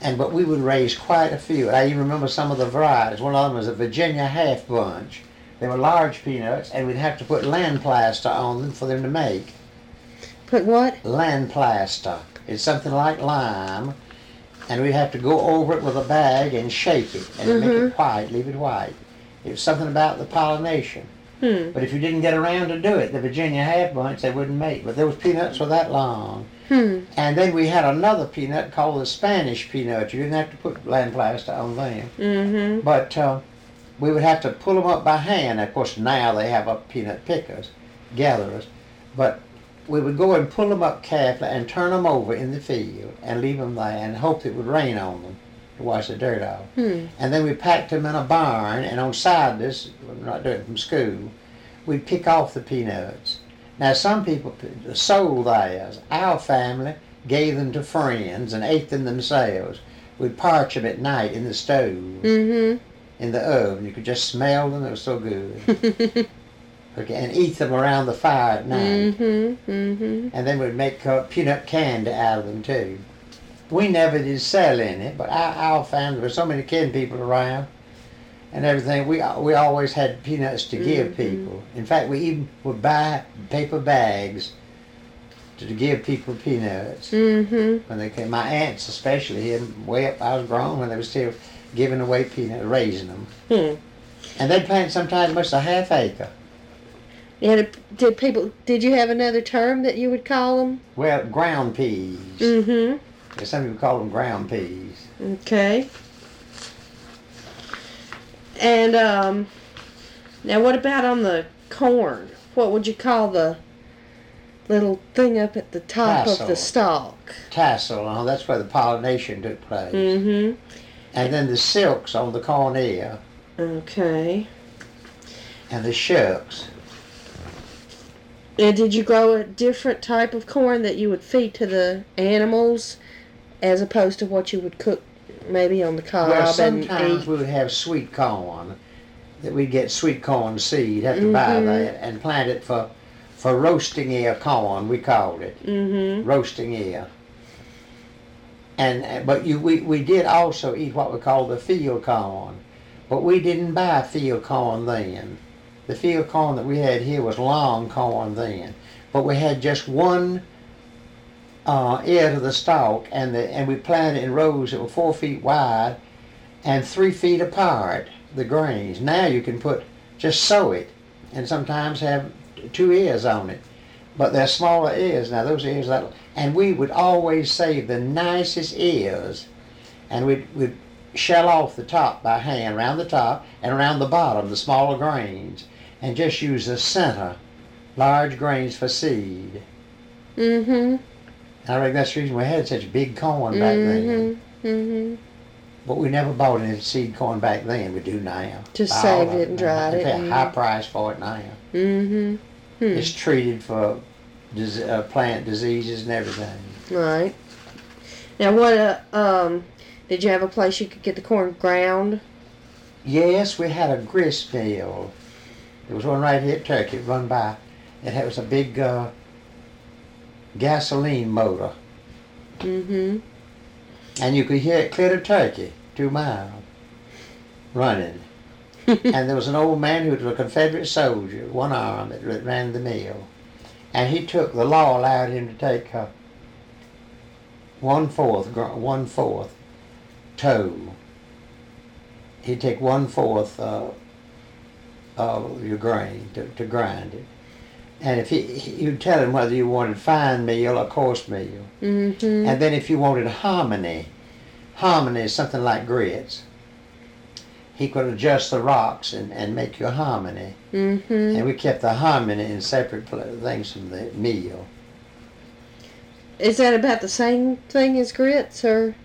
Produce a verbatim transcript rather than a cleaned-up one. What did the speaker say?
And but we would raise quite a few. I even remember some of the varieties. One of them was a Virginia Half Bunch. They were large peanuts, and we'd have to put land plaster on them for them to make. Put what? Land plaster. It's something like lime, and we'd have to go over it with a bag and shake it and Mm-hmm. make it white, leave it white. It was something about the pollination. Hmm. But if you didn't get around to do it, the Virginia Half Bunch, they wouldn't make. But those peanuts were that long. Hmm. And then we had another peanut called the Spanish peanut. You didn't have to put land plaster on them. Mm-hmm. But uh, we would have to pull them up by hand. Of course, now they have up peanut pickers, gatherers. But we would go and pull them up carefully and turn them over in the field and leave them there and hope it would rain on them to wash the dirt off. Hmm. And then we packed them in a barn, and on Saturdays, we're not doing it from school, we'd pick off the peanuts. Now, some people sold theirs. Our family gave them to friends and ate them themselves. We'd parch them at night in the stove, Mm-hmm. in the oven. You could just smell them. They were so good. Okay, and eat them around the fire at night. Mm-hmm. Mm-hmm. And then we'd make uh, peanut candy out of them, too. We never did sell any, but our, our family, there were so many kin people around and everything, we we always had peanuts to give Mhm. people. In fact, we even would buy paper bags to, to give people peanuts Mm-hmm. when they came. My aunts especially, here way up, I was grown when they were still giving away peanuts, raising them. Hmm. And they'd plant sometimes much a half acre. Yeah, did, did people? Did you have another term that you would call them? Well, ground peas. Mm-hmm. Some people call them ground peas. Okay. And um, now what about on the corn? What would you call the little thing up at the top of the Tassel. stalk? Tassel, oh, that's where the pollination took place. Mm-hmm. And then the silks on the corn ear Okay. and the shucks. And did you grow a different type of corn that you would feed to the animals as opposed to what you would cook maybe on the cob Well, and sometimes eat? we would have sweet corn, that we'd get sweet corn seed, have to buy Mhm. that, and plant it for, for roasting ear corn, we called it. Mm-hmm. Roasting ear. And but you we, we did also eat what we call the field corn, but we didn't buy field corn then. The field corn that we had here was long corn then, but we had just one uh, ear to the stalk, and the and we planted it in rows that were four feet wide and three feet apart. The grains. Now you can put just sow it, and sometimes have two ears on it. But they're smaller ears now. Those ears, that, and we would always save the nicest ears, and we'd, we'd shell off the top by hand, around the top and around the bottom, the smaller grains, and just use the center, large grains for seed. Mm-hmm. I reckon that's the reason we had such big corn back then. Mm-hmm. Mm-hmm. But we never bought any seed corn back then. We do now. Just Buy saved all of it and now. dried They it pay a and- high price for it now. Mm-hmm. Hmm. It's treated for dis- uh, plant diseases and everything. Right. Now, what? Uh, um, did you have a place you could get the corn ground? Yes, we had a grist mill. There was one right here at Turkey, run by. It had, was a big uh, gasoline motor, Mm-hmm. and you could hear it clear to Turkey, two miles, running. And there was an old man who was a Confederate soldier, one arm, that that ran the mill. And he took, the law allowed him to take uh, one-fourth, gr- one-fourth toe. He'd take one-fourth uh, of your grain to, to grind it. And if he, you'd tell him whether you wanted fine meal or coarse meal. Mm-hmm. And then if you wanted hominy, hominy is something like grits. He could adjust the rocks and, and make you a hominy. Mm-hmm. And we kept the hominy in separate pla- things from the meal. Is that about the same thing as grits, or?